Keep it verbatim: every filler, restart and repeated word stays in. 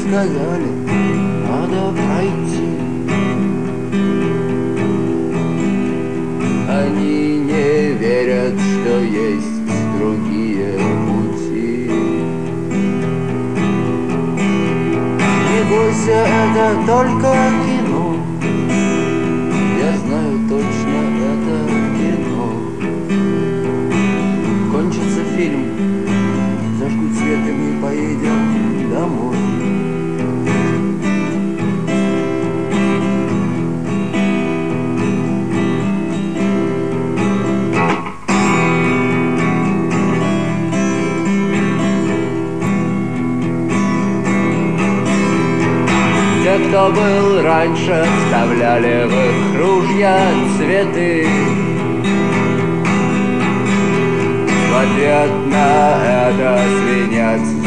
сказали, надо пройти. Они не верят, что есть другие пути. Не бойся, это только кино. Я знаю точно, это кино. Кончится фильм, зажгут свет, и мы поедем домой. Те, кто был раньше, вставляли в их ружья цветы. В ответ на это свинец